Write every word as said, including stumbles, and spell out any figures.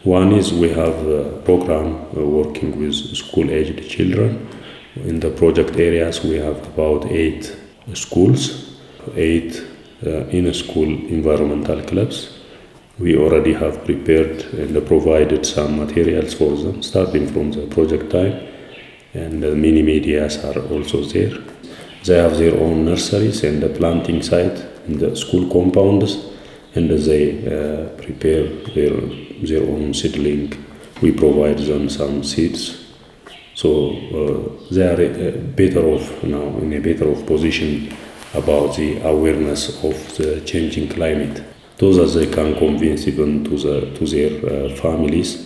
One is we have a program uh, working with school-aged children. In the project areas, we have about eight schools, eight uh, in-school environmental clubs. We already have prepared and provided some materials for them, starting from the project time, and the mini medias are also there. They have their own nurseries and the planting site in the school compounds, and they uh, prepare their, their own seedling. We provide them some seeds. So uh, they are uh, better off now, in a better off position about the awareness of the changing climate, so that they can convince even to, the, to their uh, families